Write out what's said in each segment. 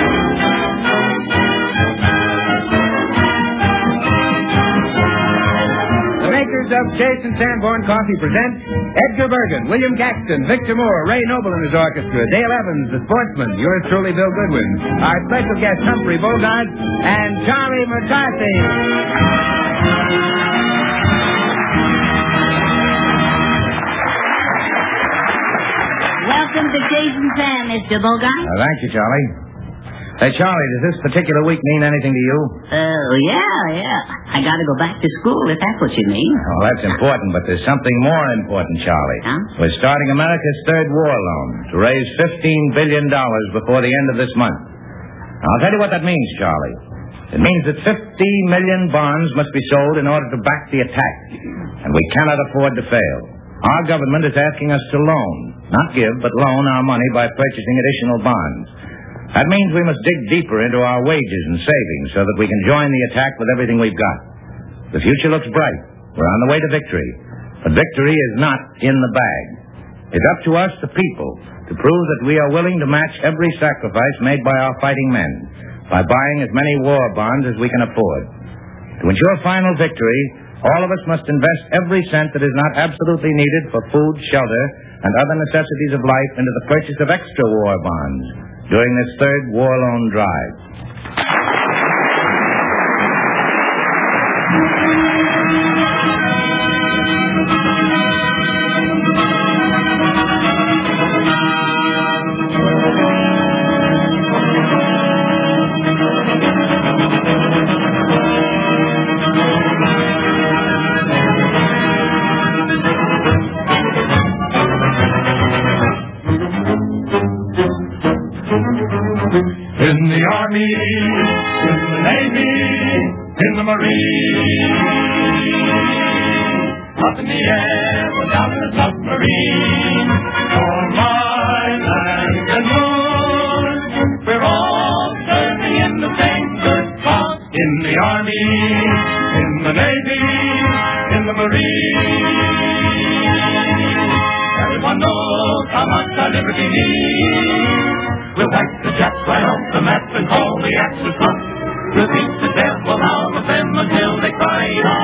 Of Chase and Sanborn Coffee present Edgar Bergen, William Caxton, Victor Moore, Ray Noble and his orchestra, Dale Evans, the sportsman, yours truly, Bill Goodwin, our special guest, Humphrey Bogart, and Charlie McCarthy. Welcome to Chase and Sam, Mr. Bogart. Thank you, Charlie. Hey, Charlie, does this particular week mean anything to you? Yeah. I gotta go back to school, if that's what you mean. Oh, that's important, but there's something more important, Charlie. Huh? We're starting America's third war loan to raise $15 billion before the end of this month. Now, I'll tell you what that means, Charlie. It means that 50 million bonds must be sold in order to back the attack, and we cannot afford to fail. Our government is asking us to loan, not give, but loan our money by purchasing additional bonds. That means we must dig deeper into our wages and savings so that we can join the attack with everything we've got. The future looks bright. We're on the way to victory. But victory is not in the bag. It's up to us, the people, to prove that we are willing to match every sacrifice made by our fighting men by buying as many war bonds as we can afford. To ensure final victory, all of us must invest every cent that is not absolutely needed for food, shelter, and other necessities of life into the purchase of extra war bonds during this third war loan drive. In the Army, in the Navy, in the Marine, up in the air, or down in a submarine, for my land and moon, we're all serving in the same good cause. In the Army, in the Navy, in the Marine, everyone knows how much our liberty needs. We'll whack the Japs right off the map and call the Axis up. We'll beat the devil out of them until they cry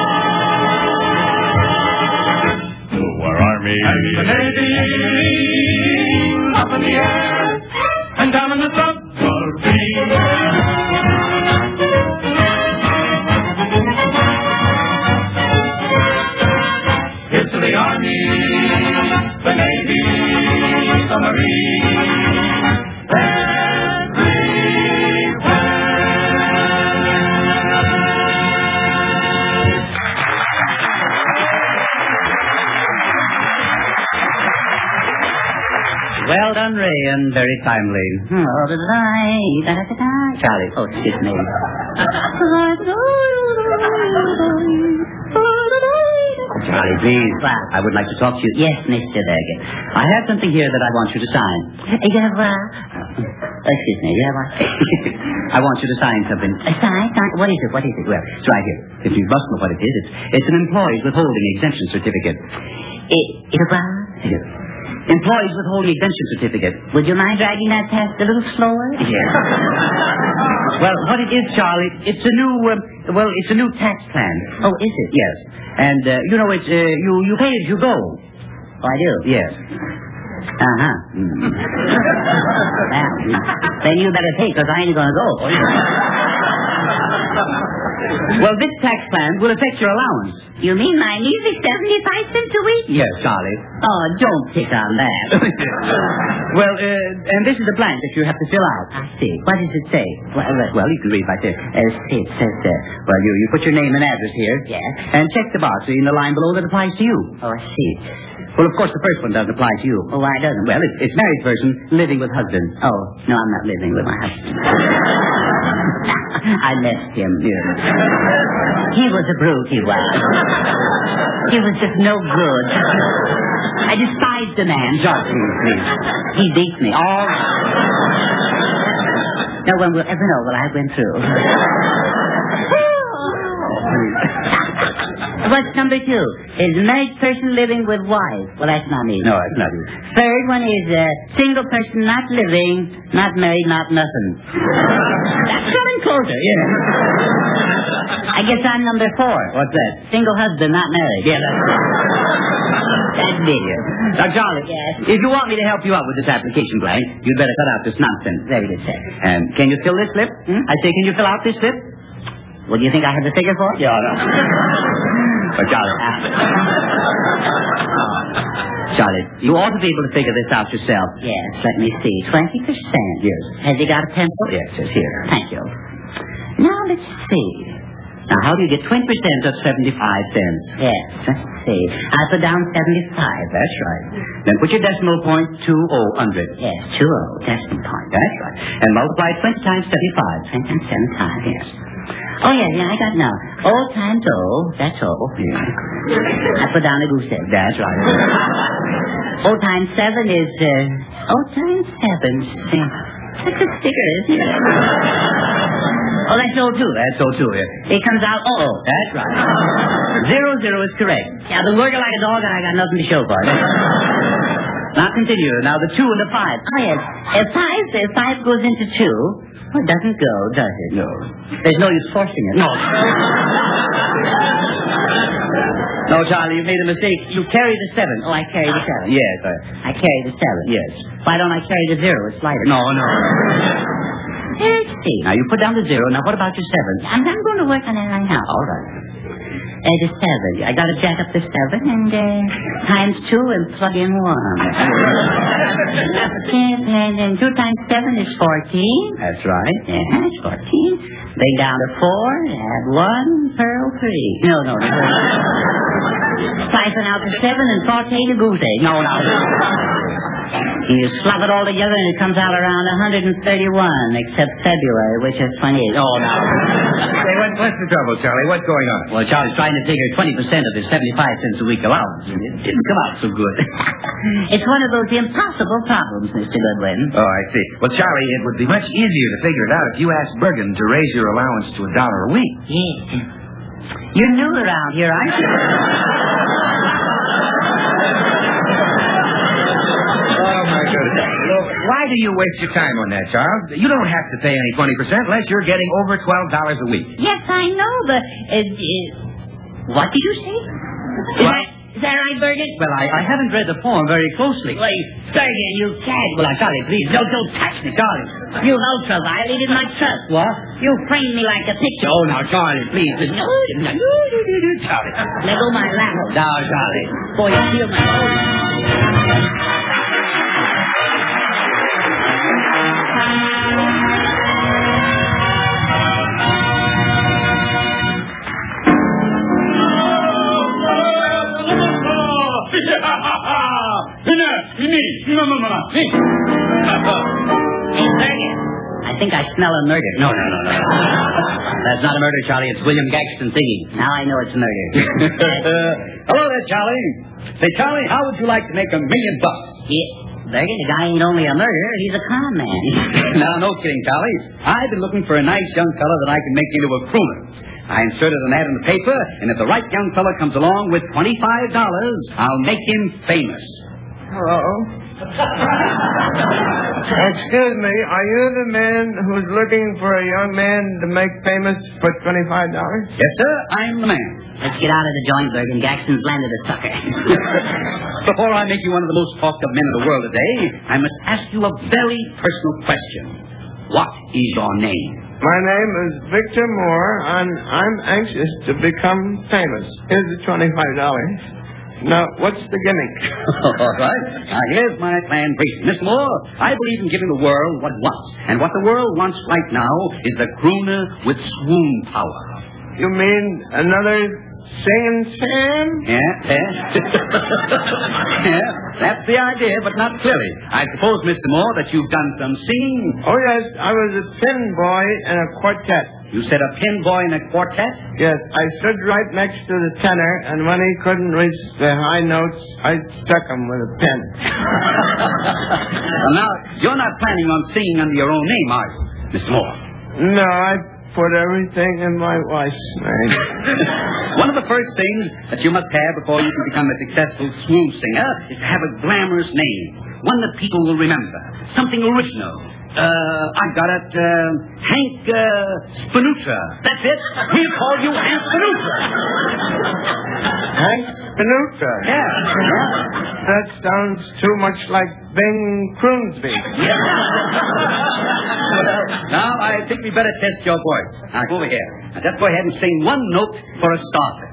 out. To our Army and the Navy, up in the air and down in the submarine. Here's to the Army, the Navy, the Marine. Well done, Ray, and very timely. Charlie, oh, excuse me. Charlie, please. I would like to talk to you. Yes, Mr. Bergen. I have something here that I want you to sign. Excuse me. I want you to sign something. Sign? What is it? Well, it's right here. If you must know what it is, it's an employee's withholding exemption certificate. Employees withholding exemption certificate. Would you mind dragging that test a little slower? Yes. Well, what it is, Charlie, it's a new tax plan. Oh, is it? Yes. And, it's, you pay as you go. Oh, I do? Yes. Uh-huh. Well, then you better pay, because I ain't going to go. Well, this tax plan will affect your allowance. You mean my measly 75 cents a week? Yes, Charlie. Oh, don't pick on that. Well, and this is the blank that you have to fill out. I see. What does it say? Well, you can read right there. See, it says, you put your name and address here. Yes. And check the box in the line below that applies to you. Oh, I see. Well, of course, the first one doesn't apply to you. Oh, why doesn't? Well, it's married person living with husband. Oh, no, I'm not living with my husband. I left him. Yeah. He was a brute, he was. He was just no good. I despised the man. George, please. He beat me. Oh. No one will ever know what I went through. What's number 2? Is married person living with wife. Well, that's not me. No, that's not you. Third one is single person not living, not married, not nothing. That's coming closer, yeah. I guess I'm number 4. What's that? Single husband, not married. Yeah, that's me. Now, Charlie, if you want me to help you out with this application blank, you'd better cut out this nonsense. Very good, sir. And can you fill this slip? I say, can you fill out this slip? Well, do you think I have the figure for it? Yeah, no. But, Charlie... Charlie, you ought to be able to figure this out yourself. Yes, let me see. 20%. Yes. Has he got a pencil? Yes, it's here. Thank you. Now, let's see. Now, how do you get 20% of 75 cents? Yes, let's see. I'll put down 75. That's right. Then put your decimal point 20 under it. Yes, 20, decimal point. That's right. And multiply 20 times 75. 20 times 75, yes. Oh, yeah, I got it now. O times O, that's O. Yeah. I put down a goose egg. That's right. O times 7 is, O times 7, that's a figure, isn't it? Oh, that's O2. That's O2, yeah. It comes out O. That's right. 00 is correct. Yeah, I've been working like a dog and I got nothing to show for it. Now continue. Now the 2 and the 5. Oh, yes. If 5 goes into 2, well, it doesn't go, does it? No. There's no use forcing it. No. No, Charlie, you made a mistake. You carry the 7. Oh, I carry the 7. Yes. I carry the 7. Yes. Why don't I carry the 0? It's lighter. No. Let's see. Now, you put down the 0. Now, what about your 7? I'm going to work on that right now. All right. The 7. I got to jack up the 7 and times 2 and plug in 1. And then 2 times 7 is 14. That's right. Yeah, it's 14. Bring down to 4, add 1, pearl 3. No. Siphon out the 7 and saute the goose egg. No. You slap it all together and it comes out around 131, except February, which is 28. Oh, no. Hey, what's the trouble, Charlie? What's going on? Well, Charlie's trying to figure 20% of his 75 cents a week allowance, and it didn't come out so good. It's one of those impossible problems, Mr. Goodwin. Oh, I see. Well, Charlie, it would be much easier to figure it out if you asked Bergen to raise your allowance to $1 a week. Yeah. You're new around here, aren't you? Why do you waste your time on that, Charles? You don't have to pay any 20% unless you're getting over $12 a week. Yes, I know, but... what did you say? Is that right, Bergen? Well, I haven't read the form very closely. Wait, Bergen, you can't. Well, Charlie, please, don't touch me, Charlie. You also violated my trust. What? You framed me like a picture. Oh, now, Charlie, please. No, Charlie. Let go my lap. Now, Charlie. Boy, you feel my own. I think I smell a murder. No. That's not a murder, Charlie. It's William Gaxton singing. Now I know it's murder. Hello there, Charlie. Say, Charlie, how would you like to make $1 million? Yeah. Bergen, the guy ain't only a murderer, he's a con man. No, no kidding, Charlie. I've been looking for a nice young fella that I can make into a crooner. I inserted an ad in the paper, and if the right young fella comes along with $25, I'll make him famous. Hello? Excuse me, are you the man who's looking for a young man to make famous for $25? Yes, sir, I'm the man. Let's get out of the joint, Bergen. Gaxton's landed a sucker. Before I make you one of the most talked of men in the world today, I must ask you a very personal question. What is your name? My name is Victor Moore, and I'm anxious to become famous. Here's the $25. Now, what's the gimmick? All right. Now, here's my plan briefly. Miss Moore, I believe in giving the world what it wants. And what the world wants right now is a crooner with swoon power. You mean another Singing Sam? Yeah. Yeah, that's the idea, but not clearly. I suppose, Mr. Moore, that you've done some singing. Oh, yes. I was a pin boy in a quartet. You said a pin boy in a quartet? Yes. I stood right next to the tenor, and when he couldn't reach the high notes, I struck him with a pin. Well, now, you're not planning on singing under your own name, are you, Mr. Moore? No, I put everything in my wife's name. One of the first things that you must have before you can become a successful swoon singer is to have a glamorous name. One that people will remember. Something original. I've got it, Hank Spanutra. That's it. We'll call you Hank Spanutra. Hank Spanutra? Yeah. That sounds too much like Bing Croonsby. Now, I think we better test your voice. Now, come over here. Now, just go ahead and sing one note for a starter.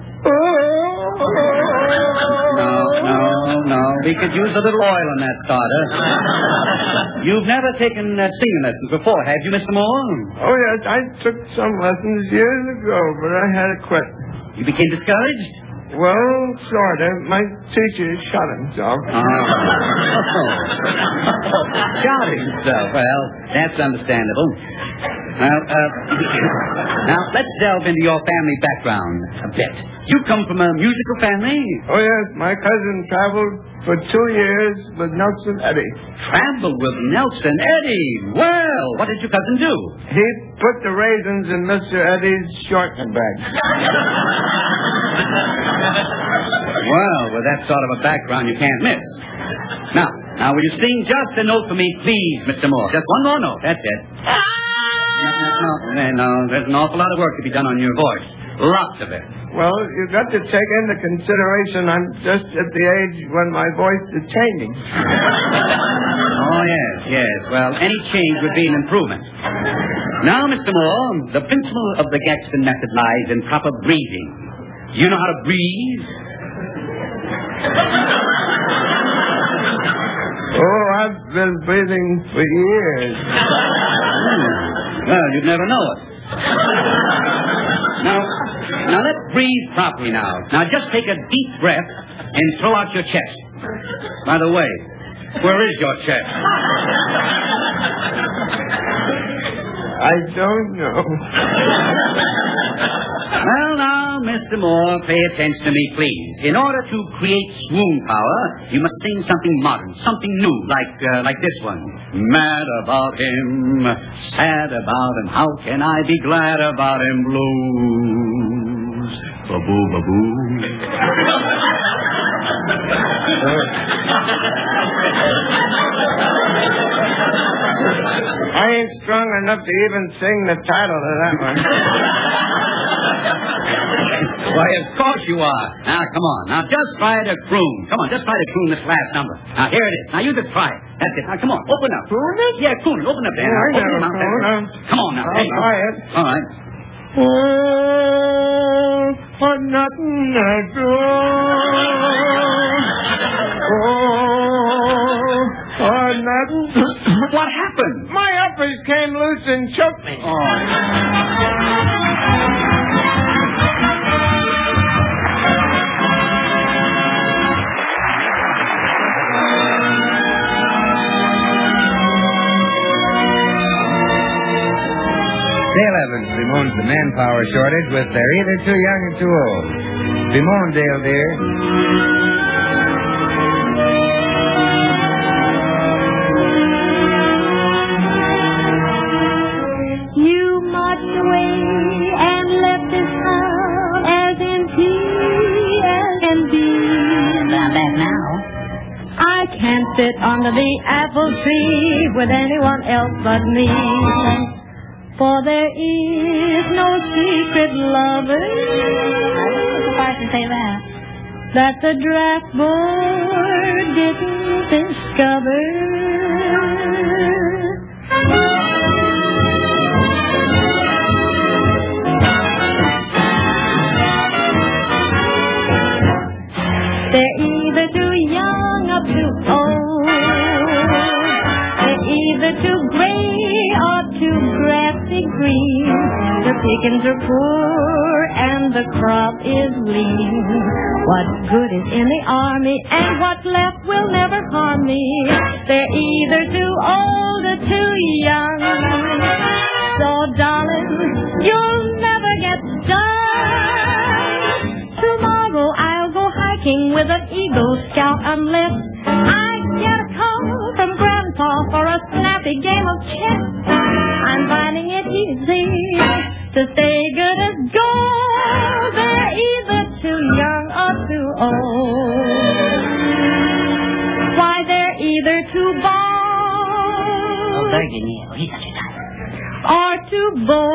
No. We could use a little oil on that starter. You've never taken singing lessons before, have you, Mr. Moore? Oh, yes, I took some lessons years ago, but I had to quit. You became discouraged? Well, sort of. My teacher shot himself. Shot himself. Well, that's understandable. Now, let's delve into your family background a bit. You come from a musical family? Oh, yes. My cousin traveled for 2 years with Nelson Eddy. Traveled with Nelson Eddy? Well, what did your cousin do? He put the raisins in Mr. Eddy's shortening bag. Well, with that sort of a background, you can't miss. Now, will you sing just a note for me, please, Mr. Moore? Just one more note. That's it. No, there's an awful lot of work to be done on your voice. Lots of it. Well, you've got to take into consideration I'm just at the age when my voice is changing. Oh, yes. Well, any change would be an improvement. Now, Mr. Moore, the principle of the Gaxton method lies in proper breathing. You know how to breathe? Oh, I've been breathing for years. Well, you'd never know it. Now let's breathe properly now. Now, just take a deep breath and throw out your chest. By the way, where is your chest? I don't know. Well, now, Mr. Moore, pay attention to me, please. In order to create swoon power, you must sing something modern, something new, like this one. Mad about him, sad about him, how can I be glad about him? Blues, ba-boo, ba-boo. I ain't strong enough to even sing the title of that one. Why, of course you are. Now, come on. Now, just try to croon. Come on, just try to croon this last number. Now, here it is. Now, you just try it. That's it. Now, come on. Open up. Croon it? Yeah, croon it. Open up there. I Open never your mouth there. croon. Come on now. I'll try it. All right. Oh, for nothing I do. Oh, for nothing. What happened? My uppers came loose and choked me. Dale Evans bemoans the manpower shortage with They're Either Too Young or Too Old. Bemoan, Dale, dear. You marched away and left this town as empty as can be. About that now. I can't sit under the apple tree with anyone else but me. For there is no secret lover. If I can say that the draft board didn't discover. They're either too young or too old. They're either too gray or too grassy green. The pickings are poor and the crop is lean. What good is in the army and what's left will never harm me. They're either too old or too young. So darling, you'll never get stung. Tomorrow I'll go hiking with an Eagle Scout unless I get a call from Grandpa for a snappy game of chess. I'm finding it easy to stay good as gold. They're either too young or too old. Why, they're either too bald. Oh, Bergen, yeah. He's such a type. Or too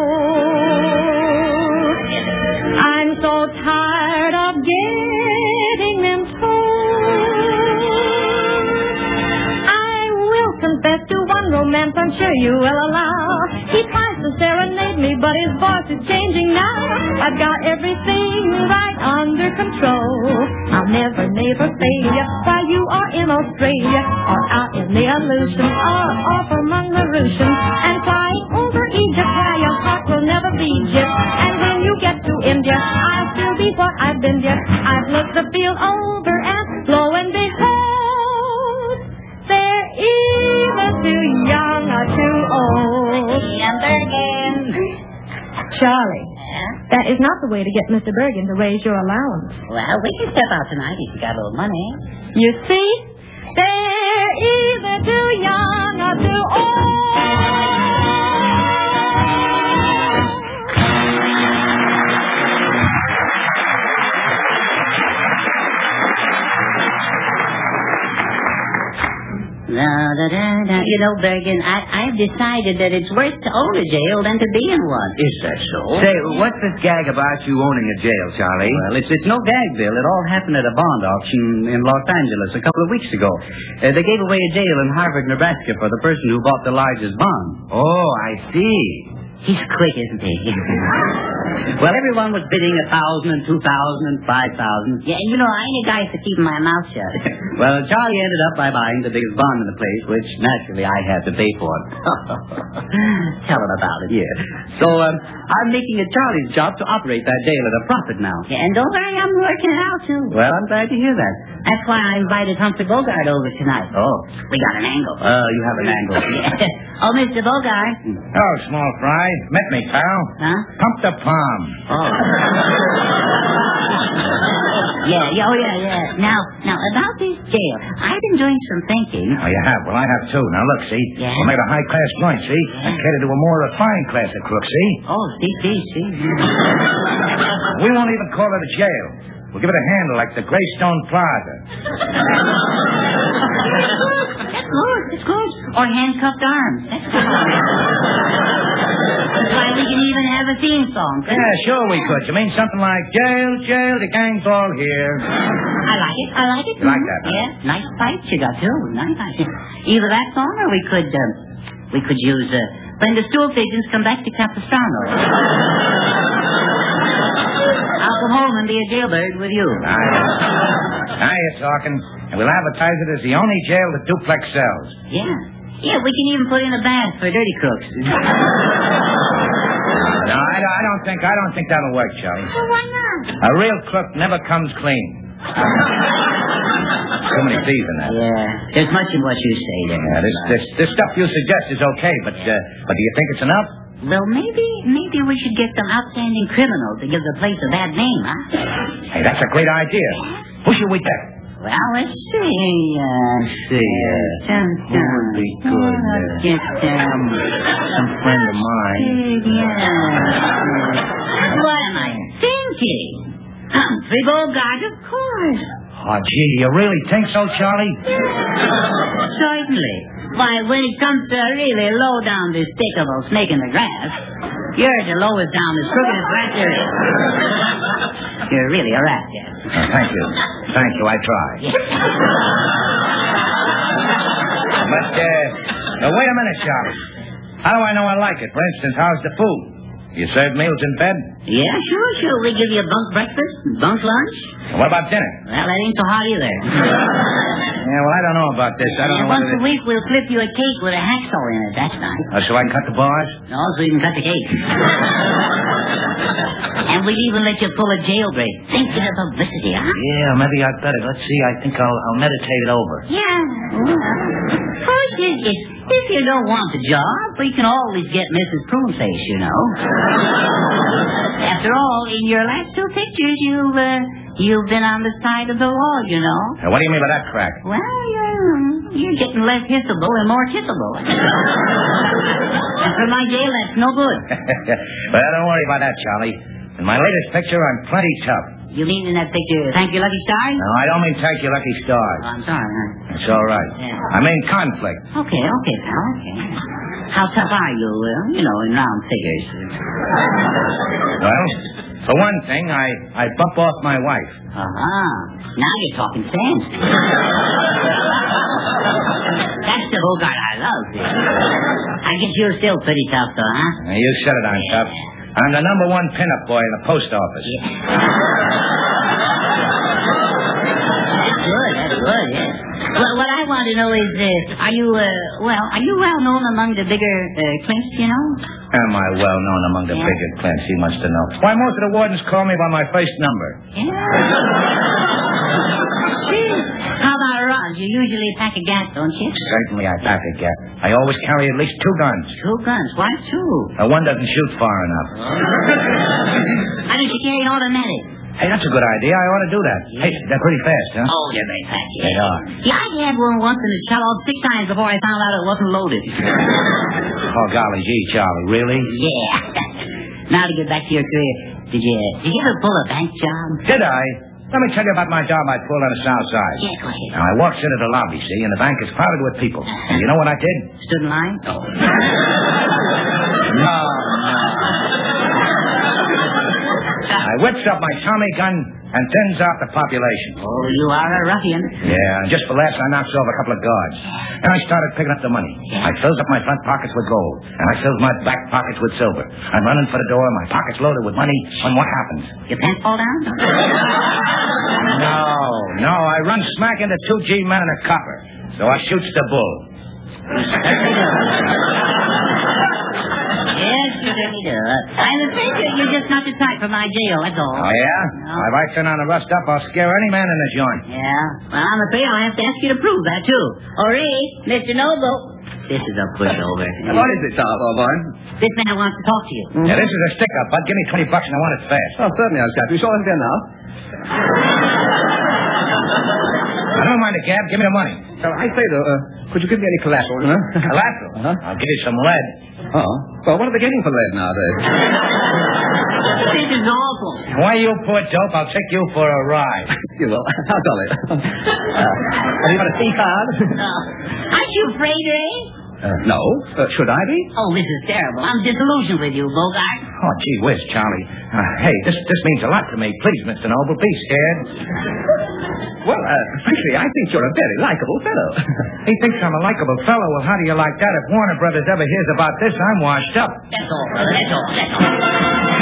bold. I'm so tired of getting them told. I will confess to one romance I'm sure you will allow. He tries to serenade me, but his voice is changing now. I've got everything right under control. I'll never fail you while you are in Australia or out in the Aleutians or off among the Russians and flying over Egypt where your heart will never beat you. And when you get to India, I'll still be what I've been yet. I've looked the field over and lo and behold, they're either too young or too old. Charlie, that is not the way to get Mr. Bergen to raise your allowance. Well, we can step out tonight if you got a little money. You see, they're either too young or too old. You know, Bergen, I've decided that it's worse to own a jail than to be in one. Is that so? Say, what's this gag about you owning a jail, Charlie? Well, it's no gag, Bill. It all happened at a bond auction in Los Angeles a couple of weeks ago. They gave away a jail in Harvard, Nebraska for the person who bought the largest bond. Oh, I see. He's quick, isn't he? Well, everyone was bidding 1,000 and 2,000 and 5,000. Yeah, you know, I ain't a guy for keeping my mouth shut. Well, Charlie ended up by buying the biggest bond in the place, which naturally I had to pay for. Tell him about it. Yeah. So, I'm making it Charlie's job to operate that jail at a profit now. Yeah, and don't worry, I'm working it out, too. Well, I'm glad to hear that. That's why I invited Humphrey Bogart over tonight. Oh. We got an angle. You have an angle. Oh, Mr. Bogart. Oh, small fry. Met me, pal. Huh? Pump the palm. Oh. Yeah. Now, about this jail, I've been doing some thinking. Oh, you have? Well, I have, too. Now, look, see? Yeah? We made a high-class joint, see? I cater to a more refined class of crooks, see? Oh, see. We won't even call it a jail. We'll give it a handle like the Greystone Plaza. That's good. Or handcuffed arms. That's good. Why, we can even have a theme song. Yeah, sure we could. You mean something like, jail, the gang's all here. I like it. You like that, huh? Yeah, nice pipes you got, too. Nice. Either that song or we could use, When the Stool Pigeons Come Back to Capistrano. I'll come home and be a jailbird with you. Now you're talking. And we'll advertise it as the only jail that duplex sells. Yeah, we can even put in a band for dirty crooks. No, I don't think that'll work, Charlie. Well, why not? A real crook never comes clean. Too many thieves in that. Yeah, there's much in what you say there. Yeah, this stuff you suggest is okay, but do you think it's enough? Well, maybe we should get some outstanding criminal to give the place a bad name, huh? Hey, that's a great idea. Who should we get? Well, let's see. Who would be good? Get Some friend of mine. What am I thinking? Humphrey Bogart, of course. Oh, gee, you really think so, Charlie? Certainly. Why, when it comes to really low down despicable snake in the grass, you're the lowest down, the crookedest rat there is. You're really a rat, Jeff. Oh, thank you. I try. But, wait a minute, Charlie. How do I know I like it? For instance, how's the food? You serve meals in bed? Yeah, sure. We give you a bunk breakfast, bunk lunch. And what about dinner? Well, that ain't so hot either. Yeah, well, I don't know about this. I don't know once a week, we'll slip you a cake with a hacksaw in it. That's nice. Oh, so I can cut the bars? No, so you can cut the cake. And we'll even let you pull a jailbreak. Think of the publicity, huh? Yeah, maybe I'd better. Let's see. I think I'll meditate it over. Yeah. Of course, if you don't want the job, we can always get Mrs. Pruneface, you know. After all, in your last two pictures, you've been on the side of the law, you know. What do you mean by that crack? Well, You're getting less hissable and more kissable. And for my jail, that's no good. Well, don't worry about that, Charlie. In my latest picture, I'm plenty tough. You mean in that picture, Thank You, Lucky Stars? No, I don't mean thank you, lucky stars. Oh, I'm sorry, huh? It's all right. Yeah. I mean conflict. Okay, pal, okay. How tough are you, in round figures? Well, for one thing, I bump off my wife. Now you're talking sense. That's the Bogart I love. I guess you're still pretty tough, though, huh? Now, you said it, I'm tough. I'm the number one pinup boy in the post office. Yeah. That's good, yeah. Well, what I want to know is, are you well known among the bigger Clints, you know? Am I well known among the bigger Clints? He must have known. Why, most of the wardens call me by my first number. Yeah. How about rods? You usually pack a gat, don't you? Certainly I pack a gat. I always carry at least 2 guns. 2 guns? Why 2? One doesn't shoot far enough. Why don't you carry an automatic? Hey, that's a good idea. I ought to do that. Yeah. Hey, they're pretty fast, huh? Oh, they're very fast, yeah. They are. Yeah, I had one once and it shot off 6 times before I found out it wasn't loaded. Oh, golly gee, Charlie, really? Yeah. Now to get back to your career, did you ever pull a bank job? Did I? Let me tell you about my job I pulled on the South Side. Yeah, go ahead. Now, I walked into the lobby, see, and the bank is crowded with people. And you know what I did? Stood in line? No. No. I whips up my Tommy gun and thins out the population. Oh, you are a ruffian. Yeah, and just for laughs, I knocks over a couple of guards. And I started picking up the money. Yeah. I fills up my front pockets with gold. And I fills my back pockets with silver. I'm running for the door, my pockets loaded with money, when what happens? Your pants fall down? No, I run smack into 2 G men and a copper. So I shoots the bull. Yes, you really do. I'm afraid you're just not the type for my jail, that's all. Oh, yeah? No. If I turn on the rust up, I'll scare any man in the joint. Yeah? Well, I'm afraid I'll have to ask you to prove that, too. Ori, Mr. Noble. This is a pushover. What is it, Osborne? This man wants to talk to you. Yeah, this is a stick-up, bud. Give me $20 and I want it fast. Oh, certainly, I'll chat. You sure I'm there now? I don't mind the cab. Give me the money. I say, though, could you give me any collateral? Collateral? Uh-huh. I'll give you some lead. Oh. Well, what are they getting for lead nowadays? This is awful. Why, you poor dope, I'll take you for a ride. You will. How jolly. Have you got a fee card? Aren't you afraid, Ray? No. Should I be? Oh, this is terrible. I'm disillusioned with you, Bogart. Oh, gee whiz, Charlie. Hey, this means a lot to me. Please, Mr. Noble, be scared. Well, frankly, I think you're a very likable fellow. He thinks I'm a likable fellow. Well, how do you like that? If Warner Brothers ever hears about this, I'm washed up. That's all. That's all.